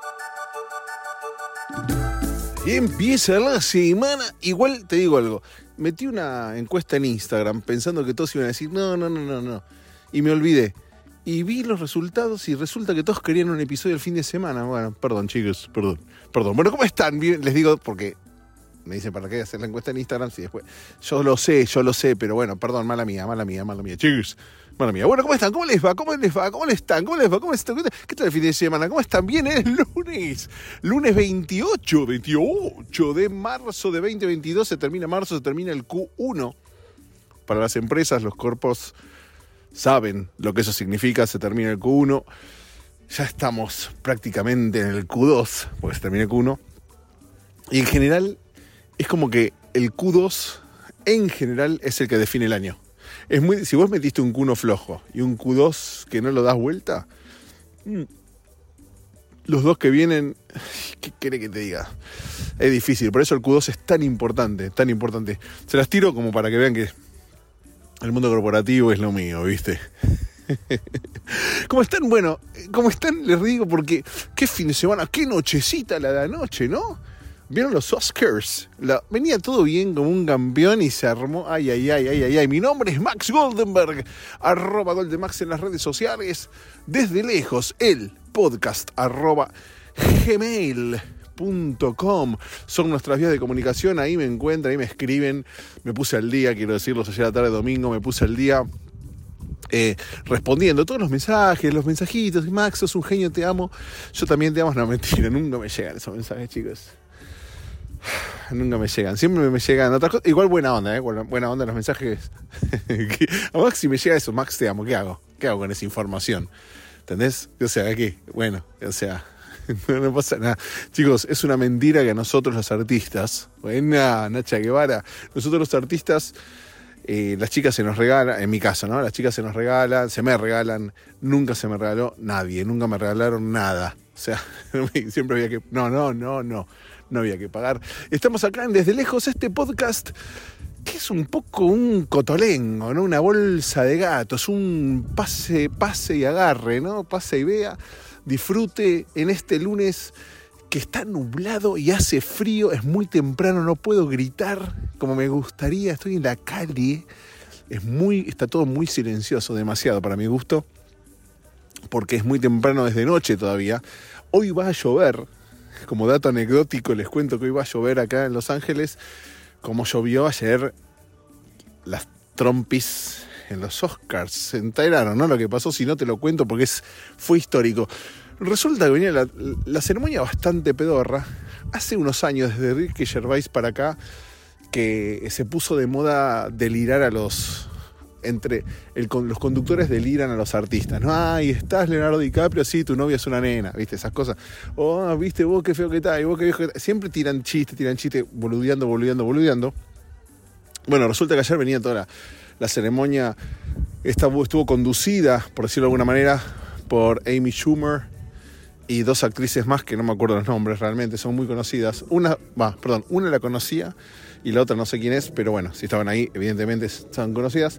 Y empieza la semana. Igual te digo algo. Metí una encuesta en Instagram pensando que todos iban a decir no. Y me olvidé. Y vi los resultados y resulta que todos querían un episodio el fin de semana. Bueno, perdón chicos, perdón. Bueno, ¿cómo están? Bien, les digo porque me dicen para qué hacer la encuesta en Instagram si después... Yo lo sé, pero bueno, perdón, mala mía, chicos. Mala mía. Bueno, ¿cómo están? ¿Cómo les va? ¿Cómo están? ¿Qué tal el fin de semana? ¿Cómo están? Bien, es lunes 28 de marzo de 2022. Se termina marzo, se termina el Q1. Para las empresas, los cuerpos saben lo que eso significa. Se termina el Q1. Ya estamos prácticamente en el Q2, porque se termina el Q1. Y en general, es como que el Q2, en general, es el que define el año. Si vos metiste un Q1 flojo y un Q2 que no lo das vuelta, los dos que vienen, ¿qué quiere que te diga? Es difícil, por eso el Q2 es tan importante. Se las tiro como para que vean que el mundo corporativo es lo mío, ¿viste? ¿Cómo están? Bueno, ¿cómo están? Les digo porque qué fin de semana, qué nochecita la de anoche, ¿no? ¿Vieron los Oscars? Venía todo bien como un campeón y se armó. Ay. Mi nombre es Max Goldenberg, @Goldenmax en las redes sociales. Desde lejos, el podcast @gmail.com. Son nuestras vías de comunicación. Ahí me encuentran, ahí me escriben. Me puse al día, quiero decirlos, ayer a la tarde, domingo, me puse al día. Respondiendo todos los mensajes, los mensajitos. Max, sos un genio, te amo. Yo también te amo. No, mentira, nunca me llegan esos mensajes, chicos. Nunca me llegan, siempre me llegan otras cosas. Igual buena onda, buena onda los mensajes. A Max, si me llega eso, Max, te amo, ¿qué hago? ¿Qué hago con esa información? ¿Entendés? O sea, ¿qué? Bueno, o sea, no pasa nada. Chicos, es una mentira que a nosotros los artistas, buena Nacha Guevara, nosotros los artistas, las chicas se nos regalan, en mi caso, ¿no? Las chicas se nos regalan, se me regalan, nunca se me regaló nadie, nunca me regalaron nada. O sea, siempre había que... No había que pagar. Estamos acá en Desde Lejos, este podcast que es un poco un cotolengo, ¿no? Una bolsa de gatos, un pase y agarre, ¿no? Pase y vea, disfrute en este lunes que está nublado y hace frío, es muy temprano, no puedo gritar como me gustaría, estoy en la calle, está todo muy silencioso, demasiado para mi gusto, porque es muy temprano desde noche todavía. Hoy va a llover. Como dato anecdótico, les cuento que hoy va a llover acá en Los Ángeles, como llovió ayer las trompis en los Oscars. Se enteraron, ¿no? Lo que pasó, si no te lo cuento porque fue histórico. Resulta que venía la ceremonia bastante pedorra. Hace unos años, desde Ricky Gervais para acá, que se puso de moda delirar a los conductores deliran a los artistas, ¿no? Ay, estás Leonardo DiCaprio, sí, tu novia es una nena, ¿viste? Esas cosas. Oh, ¿viste? Vos qué feo que estás, y vos qué viejo que estás. Siempre tiran chiste, boludeando. Bueno, resulta que ayer venía toda la ceremonia, estuvo conducida, por decirlo de alguna manera, por Amy Schumer y dos actrices más que no me acuerdo los nombres realmente, son muy conocidas. Una la conocía y la otra no sé quién es, pero bueno, si estaban ahí, evidentemente son conocidas.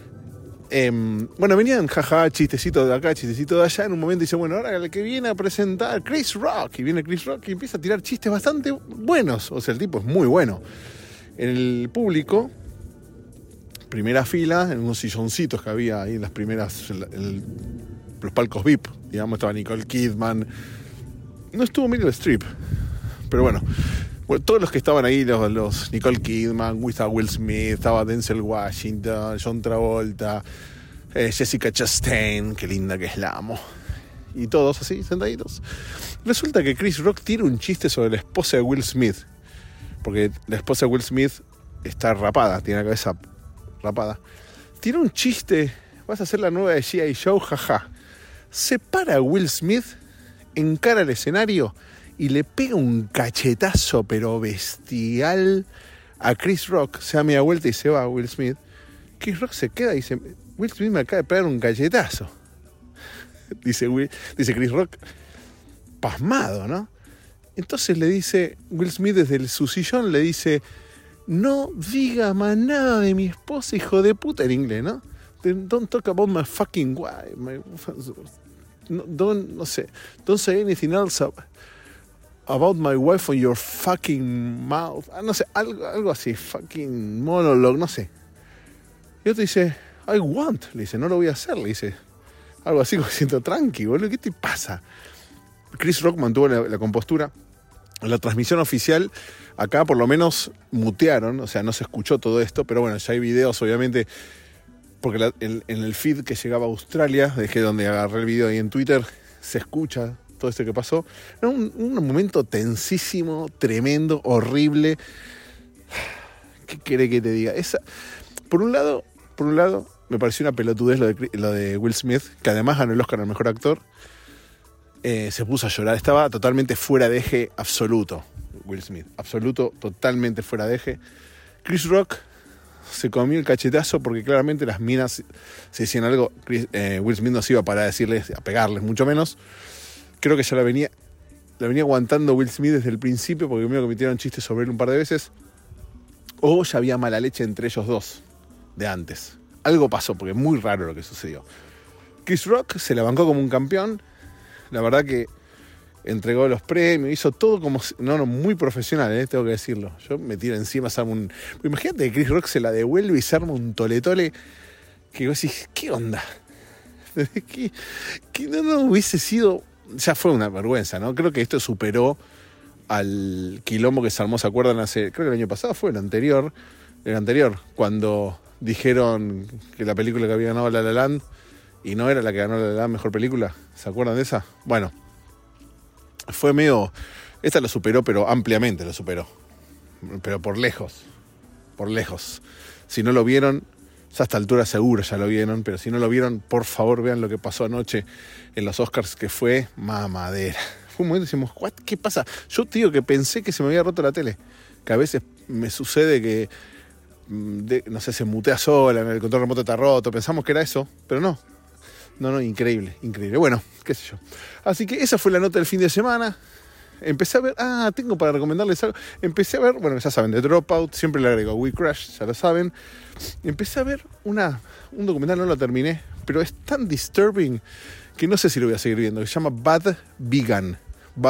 Venían chistecito de acá, chistecito de allá. En un momento dice, bueno, ahora el que viene a presentar Chris Rock, y viene Chris Rock y empieza a tirar chistes bastante buenos. O sea, el tipo es muy bueno. En el público, primera fila, en unos silloncitos que había ahí en las primeras, los palcos VIP, digamos, estaba Nicole Kidman. No estuvo Meryl Streep, pero bueno, todos los que estaban ahí, los Nicole Kidman, estaba Will Smith, estaba Denzel Washington, John Travolta, Jessica Chastain, qué linda que es, la amo. Y todos así, sentaditos. Resulta que Chris Rock tira un chiste sobre la esposa de Will Smith. Porque la esposa de Will Smith está rapada, tiene la cabeza rapada. Tira un chiste, vas a hacer la nueva de G.I. Joe, jaja. Se para Will Smith, encara el escenario y le pega un cachetazo pero bestial a Chris Rock. Se da media vuelta y se va a Will Smith. Chris Rock se queda y dice, Will Smith me acaba de pegar un cachetazo. Dice Chris Rock, pasmado, ¿no? Entonces le dice Will Smith desde su sillón, le dice, no diga más nada de mi esposa, hijo de puta, en inglés, ¿no? Don't talk about my fucking wife. no sé, don't say anything else about my wife on your fucking mouth. No sé, algo así, fucking monologue, no sé. Y otro dice, I won't, le dice, no lo voy a hacer, le dice. Algo así como siento tranqui, boludo, ¿qué te pasa? Chris Rock mantuvo la compostura. En la transmisión oficial, acá por lo menos mutearon, o sea, no se escuchó todo esto, pero bueno, ya hay videos, obviamente, porque en el feed que llegaba a Australia, dejé donde agarré el video ahí en Twitter, se escucha todo esto que pasó. Era un momento tensísimo, tremendo, horrible. ¿Qué querés que te diga? Por un lado, me pareció una pelotudez lo de Will Smith, que además ganó el Oscar al mejor actor. Se puso a llorar, estaba totalmente fuera de eje absoluto, Will Smith, absoluto, totalmente fuera de eje. Chris Rock se comió el cachetazo porque claramente las minas se decían algo, Will Smith no se iba para decirles, a pegarles, mucho menos. Creo que ya la venía aguantando Will Smith desde el principio, porque primero cometieron chistes sobre él un par de veces, o ya había mala leche entre ellos dos, de antes. Algo pasó, porque es muy raro lo que sucedió. Chris Rock se la bancó como un campeón. La verdad que entregó los premios, hizo todo como... No, muy profesional, tengo que decirlo. Yo me tiro encima, se arma un... Imagínate que Chris Rock se la devuelve y se arma un toletole que vos decís, ¿qué onda? Que no hubiese sido... Ya fue una vergüenza, ¿no? Creo que esto superó al quilombo que se armó, ¿se acuerdan? Creo que el año pasado fue el anterior, cuando dijeron que la película que había ganado La La Land y no era la que ganó La La Land mejor película. ¿Se acuerdan de esa? Bueno, fue medio... Esta lo superó, pero ampliamente lo superó. Pero por lejos. Si no lo vieron, ya a esta altura seguro ya lo vieron, pero si no lo vieron, por favor vean lo que pasó anoche en los Oscars, que fue mamadera. Fue un momento que decimos, ¿qué pasa? Yo, tío, que pensé que se me había roto la tele. Que a veces me sucede que, no sé, se mutea sola, el control remoto está roto. Pensamos que era eso, pero no. No, increíble. Bueno, qué sé yo. Así que esa fue la nota del fin de semana. Empecé a ver... tengo para recomendarles algo. Empecé a ver, bueno, ya saben, The Dropout. Siempre le agrego We Crash, ya lo saben. Empecé a ver un documental, no lo terminé, pero es tan disturbing que no sé si lo voy a seguir viendo. Se llama Bad Vegan.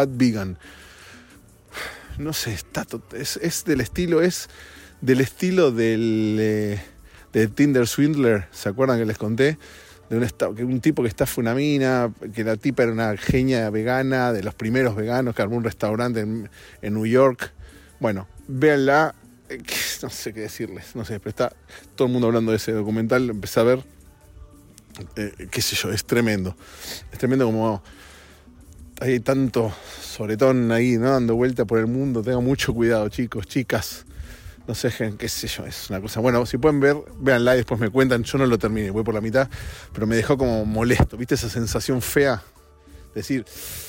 No sé, es del estilo de Tinder Swindler. ¿Se acuerdan que les conté? De un tipo que estafa una mina, que la tipa era una genia vegana, de los primeros veganos, que armó un restaurante en New York. Bueno, véanla, no sé qué decirles, no sé, pero está todo el mundo hablando de ese documental, empecé a ver, qué sé yo, es tremendo como hay tanto soretón ahí, ¿no? Dando vuelta por el mundo, tengan mucho cuidado, chicos, chicas. No sé, qué sé yo, es una cosa... Bueno, si pueden ver, véanla y después me cuentan. Yo no lo terminé, voy por la mitad, pero me dejó como molesto. ¿Viste esa sensación fea? Decir...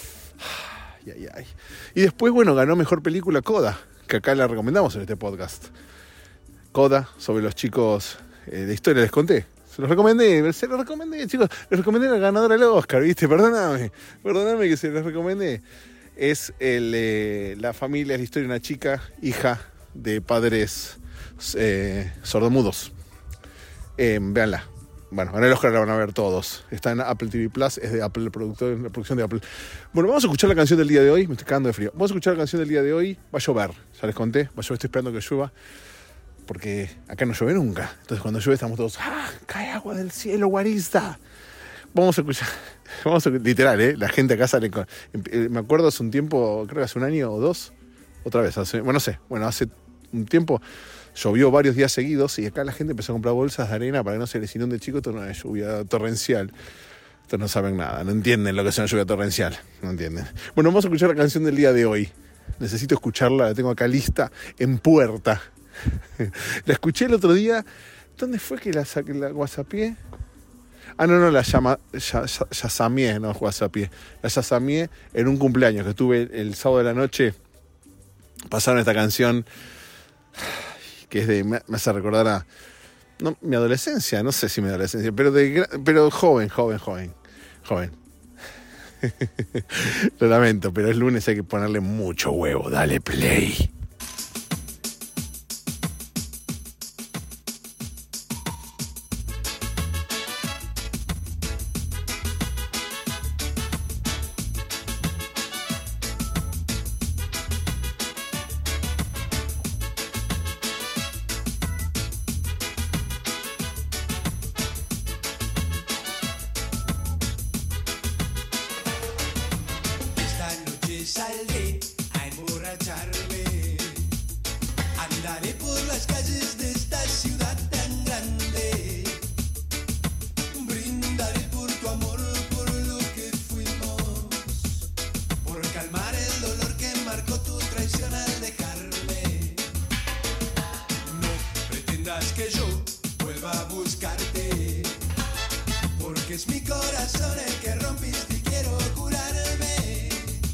Ay. Y después, bueno, ganó Mejor Película Coda, que acá la recomendamos en este podcast. Coda, sobre los chicos de historia, les conté. Se los recomendé, chicos. Les recomendé a la ganadora del Oscar, ¿viste? Perdóname que se los recomendé. Es la familia, es la historia de una chica, hija de padres sordomudos. Véanla. Bueno, en el Oscar la van a ver todos. Está en Apple TV Plus, es de Apple, la producción de Apple. Bueno, vamos a escuchar la canción del día de hoy. Me estoy cagando de frío. Vamos a escuchar la canción del día de hoy. Va a llover, ya les conté. Va a llover, estoy esperando que llueva, porque acá no llueve nunca. Entonces cuando llueve estamos todos, cae agua del cielo, guarista. Vamos a escuchar, literal, la gente acá sale con... Me acuerdo hace un tiempo, creo que hace un año o dos, otra vez, hace un tiempo llovió varios días seguidos y acá la gente empezó a comprar bolsas de arena para que no se les inunde. Chico, esto no es lluvia torrencial. Estos no saben nada, no entienden lo que es una lluvia torrencial, no entienden. Bueno, vamos a escuchar la canción del día de hoy. Necesito escucharla, la tengo acá lista, en puerta. La escuché el otro día. ¿Dónde fue que la whatsappié? No, la yasameé, no whatsappié. La yasameé en un cumpleaños que tuve el sábado de la noche. Pasaron esta canción que me hace recordar mi adolescencia, no sé si mi adolescencia, pero joven. Lo lamento, pero es lunes, hay que ponerle mucho huevo. Dale play. saldré a emborracharme. Andaré por las calles de esta ciudad tan grande. Brindaré por tu amor, por lo que fuimos, por calmar el dolor que marcó tu traición al dejarme. No pretendas que yo vuelva a buscarte, porque es mi corazón el que rompiste y quiero curarme.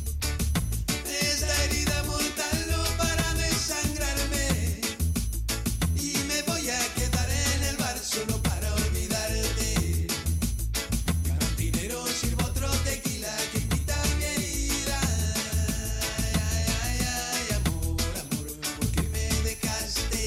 Esta herida mortal no para de sangrarme, y me voy a quedar en el bar solo para olvidarte. Cantinero, sirvo otro tequila que invita a mi herida. Ay, ay, ay, amor, amor, ¿por qué me dejaste?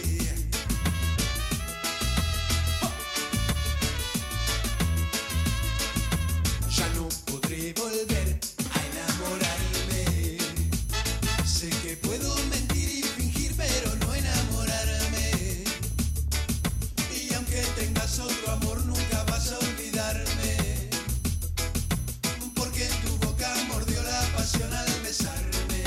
Ya no podré volver a enamorarme. Sé que puedo mentir y fingir, pero no enamorarme. Y aunque tengas otro amor, nunca vas a olvidarme, porque tu boca mordió la pasión al besarme.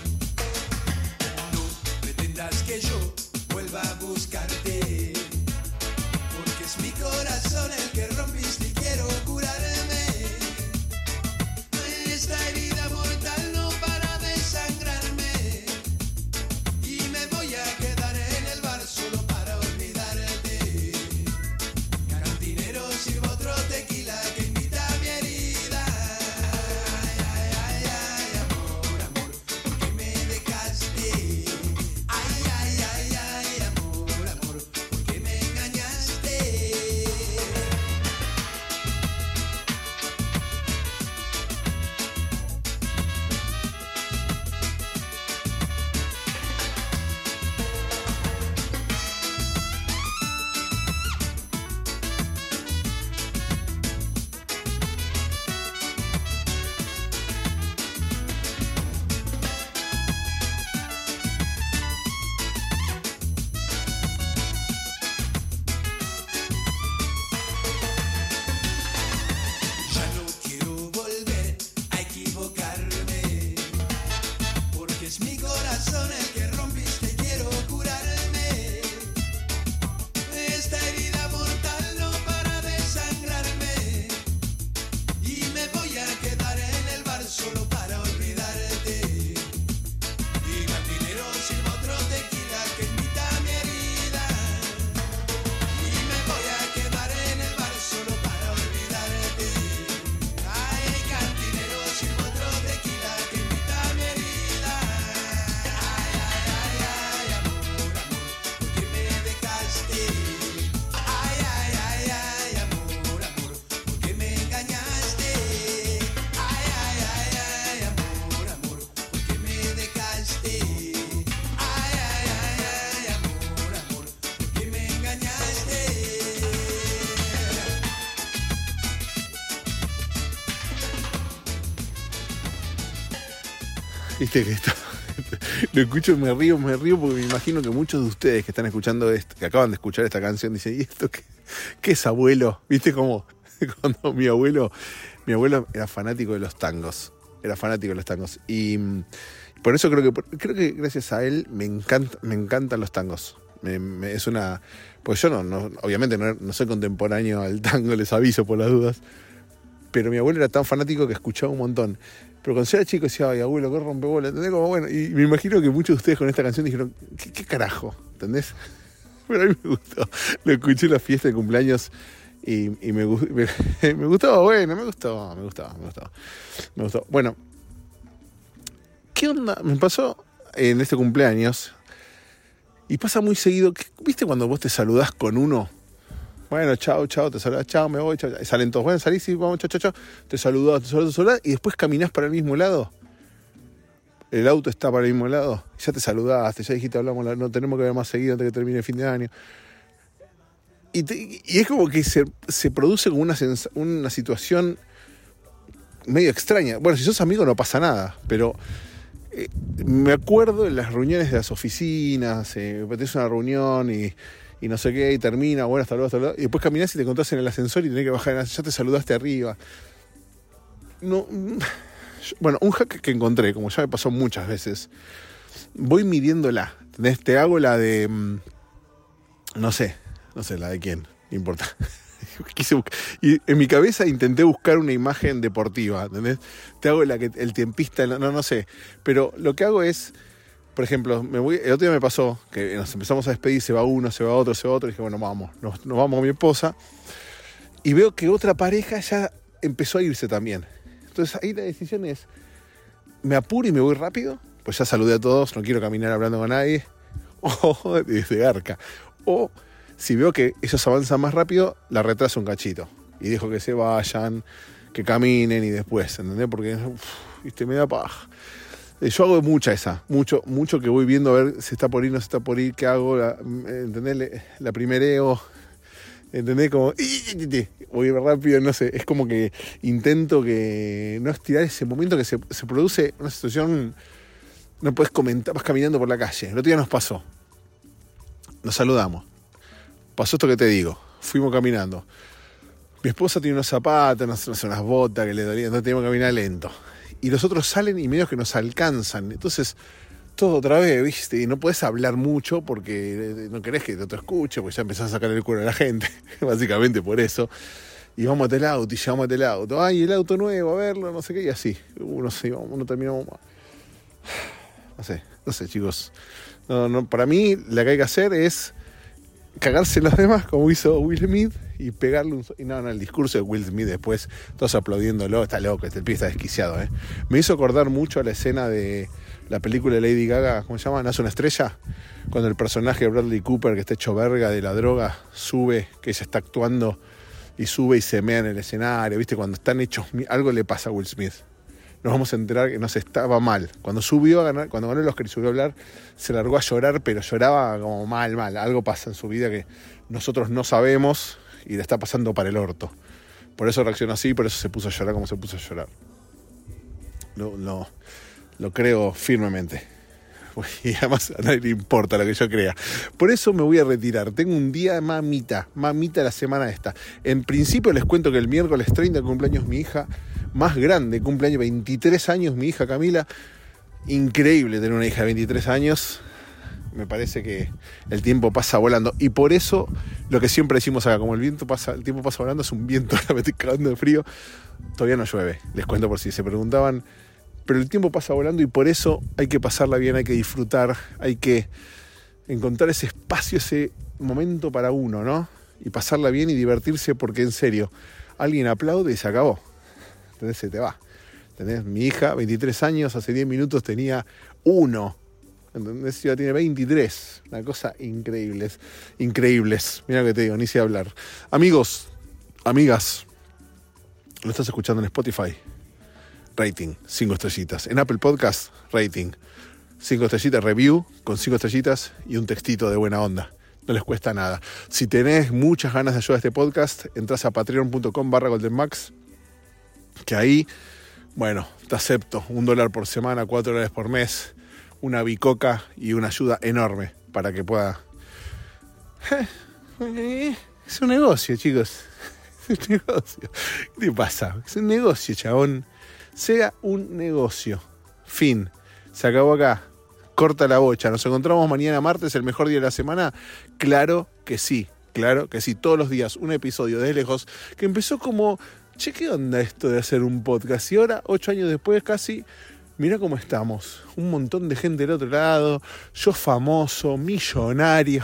No pretendas que yo vuelva a buscarte, porque es mi corazón el que rompiste y quiero curarme. Esta herida mortal no para de sangrarme, y me voy a quedar en el bar solo para olvidarte. Cantinero, sirvo otro tequila que invita a mi herida. Ay, ay, ay, ay, amor, amor, ¿por qué me dejaste? Ay, ay, ay, ay, amor, amor, ¿por qué me engañaste? Ya no quiero volver a equivocarme, porque es mi corazón el que rompiste y quiero curarme. Esta herida mortal no para de sangrarme, y me voy a quedar en el bar solo para olvidarte. Y cantinero, sirvo otro tequila que invita a mi herida. Y me voy a quedar en el bar solo para olvidarte. Ay, cantinero, sirvo otro tequila que invita a mi herida. Ay, ay, ay, ay, amor, amor, ¿por qué me dejaste? Ay, ay, ay, ay, amor, amor, ¿por qué me engañaste? Ay, ay, ay, ay, amor, amor, ¿por qué me dejaste? Ay, ay, ay, ay, amor, amor, ¿por qué me engañaste? Viste que esto lo escucho y me río porque me imagino que muchos de ustedes que están escuchando esto, que acaban de escuchar esta canción, dicen, ¿y esto qué es, abuelo? Viste como cuando mi abuelo era fanático de los tangos. Y por eso creo que gracias a él me encantan los tangos. Es una, pues yo no obviamente no soy contemporáneo al tango, les aviso por las dudas, pero mi abuelo era tan fanático que escuchaba un montón. Pero cuando yo era chico decía, ay, abuelo, qué rompebola, ¿entendés? Como bueno, y me imagino que muchos de ustedes con esta canción dijeron, ¿qué carajo? ¿Entendés? Pero a mí me gustó. Lo escuché en la fiesta de cumpleaños y me gustó, bueno, me gustó. Bueno, ¿qué onda? Me pasó en este cumpleaños, y pasa muy seguido, ¿viste cuando vos te saludás con uno? Bueno, chao, te saludás, chao, me voy, chao. Salen todos, bueno, salís, sí, vamos, chao. Te saludás, y después caminás para el mismo lado. El auto está para el mismo lado. Ya te saludaste, ya dijiste, hablamos, no tenemos que ver más seguido antes que termine el fin de año. Y es como que se produce como una situación medio extraña. Bueno, si sos amigo no pasa nada, pero me acuerdo en las reuniones de las oficinas, tenés una reunión y no sé qué, y termina, bueno, hasta luego, y después caminás y te encontrás en el ascensor y tenés que bajar, ya te saludaste arriba. No Bueno, un hack que encontré, como ya me pasó muchas veces, voy midiéndola. ¿Entendés? Te hago la de... No sé la de quién, no importa. Y en mi cabeza intenté buscar una imagen deportiva, ¿entendés? Te hago la que el tiempista, no sé. Pero lo que hago es, por ejemplo, el otro día me pasó que nos empezamos a despedir, se va uno, se va otro, y dije, bueno, vamos, nos vamos con mi esposa. Y veo que otra pareja ya empezó a irse también. Entonces ahí la decisión es, ¿me apuro y me voy rápido? Pues ya saludé a todos, no quiero caminar hablando con nadie. O desde garca. O si veo que ellos avanzan más rápido, la retraso un cachito. Y dejo que se vayan, que caminen y después, ¿entendés? Porque me da paja. Yo hago mucho que voy viendo a ver si está por ir, no se está por ir, qué hago, ¿entendés? La primereo, ¿entendés? Como, voy rápido, no sé, es como que intento que no estirar ese momento que se produce una situación, no puedes comentar, vas caminando por la calle. El otro día nos pasó, nos saludamos. Pasó esto que te digo, fuimos caminando. Mi esposa tiene unos zapatos, no sé, unas botas que le dolían, entonces teníamos que caminar lento. Y los otros salen y medio que nos alcanzan. Entonces, todo otra vez, ¿viste? Y no podés hablar mucho porque no querés que te otro escuche, porque ya empezás a sacar el cuero a la gente, básicamente por eso. Y vamos a el auto, y llevamos el auto. Ay, el auto nuevo, a verlo, no sé qué, y así. Uno terminamos. No sé, chicos. No, para mí, la que hay que hacer es cagarse en los demás, como hizo Will Smith, y pegarle el discurso de Will Smith después, todos aplaudiéndolo, está loco, el pibe está desquiciado, Me hizo acordar mucho a la escena de la película de Lady Gaga, ¿cómo se llama? ¿Nace una estrella? Cuando el personaje de Bradley Cooper, que está hecho verga de la droga, sube, que ella está actuando, y sube y se mea en el escenario, ¿viste? Cuando están hechos, algo le pasa a Will Smith. Nos vamos a enterar que no se estaba mal. Cuando subió a ganar, cuando ganó el Oscar y subió a hablar, se largó a llorar, pero lloraba como mal. Algo pasa en su vida que nosotros no sabemos y le está pasando para el orto. Por eso reaccionó así, por eso se puso a llorar como se puso a llorar. Lo creo firmemente. Y además a nadie le importa lo que yo crea. Por eso me voy a retirar. Tengo un día mamita la semana esta. En principio les cuento que el miércoles 30 cumpleaños mi hija más grande, cumpleaños 23 años mi hija Camila. Increíble tener una hija de 23 años. Me parece que el tiempo pasa volando. Y por eso lo que siempre decimos acá, como el tiempo pasa volando, es un viento, ahora me estoy cagando de frío. Todavía no llueve, les cuento por si se preguntaban. Pero el tiempo pasa volando y por eso hay que pasarla bien, hay que disfrutar, hay que encontrar ese espacio, ese momento para uno, ¿no? Y pasarla bien y divertirse porque, en serio, alguien aplaude y se acabó. Entonces se te va. ¿Entendés? Mi hija, 23 años, hace 10 minutos tenía 1. ¿Entendés? Ya tiene 23. Una cosa increíbles. Mira lo que te digo, ni sé hablar. Amigos, amigas, lo estás escuchando en Spotify. Rating, 5 estrellitas. En Apple Podcast, rating, 5 estrellitas, review con 5 estrellitas y un textito de buena onda. No les cuesta nada. Si tenés muchas ganas de ayudar a este podcast, entras a patreon.com/goldenmax, que ahí, bueno, te acepto $1 por semana, $4 por mes, una bicoca y una ayuda enorme para que pueda... Es un negocio, chicos. Es un negocio. ¿Qué te pasa? Es un negocio, chabón. Sea un negocio. Fin. Se acabó acá. Corta la bocha. ¿Nos encontramos mañana martes, el mejor día de la semana? Claro que sí. Todos los días un episodio de lejos que empezó como, che, ¿qué onda esto de hacer un podcast? Y ahora, 8 años después casi, mirá cómo estamos. Un montón de gente del otro lado. Yo famoso, millonario.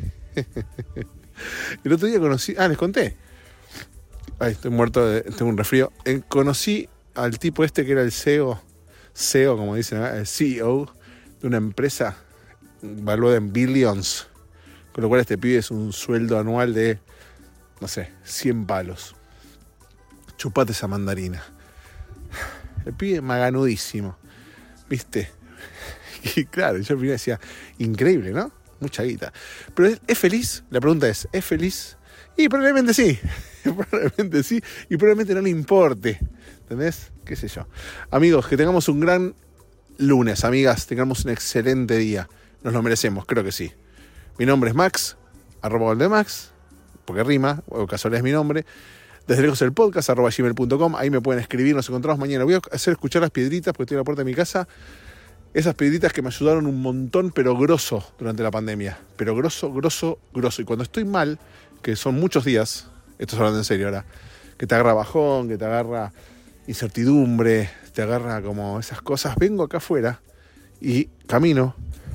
El otro día conocí... les conté. Ay, estoy muerto, tengo un resfrío. Conocí al tipo este que era el CEO, como dicen, el CEO de una empresa valuada en billions, con lo cual este pibe es un sueldo anual de, no sé, 100 palos. Chupate esa mandarina. El pibe maganudísimo, ¿viste? Y claro, yo primero decía, increíble, ¿no? Mucha guita. Pero ¿es feliz? La pregunta es, ¿es feliz? Y probablemente sí. Probablemente sí. Y probablemente no le importe. ¿Entendés? ¿Qué sé yo? Amigos, que tengamos un gran lunes. Amigas, tengamos un excelente día. Nos lo merecemos, creo que sí. Mi nombre es Max, @Goldemax, porque rima, o casualidad es mi nombre. Desde lejos el podcast, @gmail.com. Ahí me pueden escribir, nos encontramos mañana. Voy a hacer escuchar las piedritas porque estoy a la puerta de mi casa. Esas piedritas que me ayudaron un montón, pero grosso, durante la pandemia. Pero grosso. Y cuando estoy mal, que son muchos días, esto es hablando en serio ahora, que te agarra bajón, que te agarra incertidumbre, te agarra como esas cosas, vengo acá afuera y camino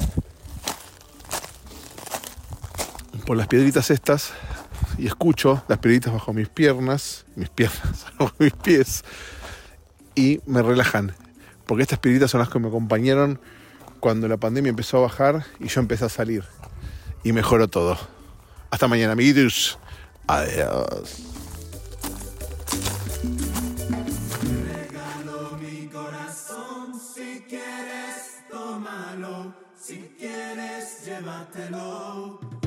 por las piedritas estas y escucho las piedritas bajo mis piernas, bajo mis pies, y me relajan, porque estas piedritas son las que me acompañaron cuando la pandemia empezó a bajar y yo empecé a salir y mejoró todo. Hasta mañana, amiguitos. Adiós. Regalo mi corazón, si quieres tómalo, si quieres llévatelo.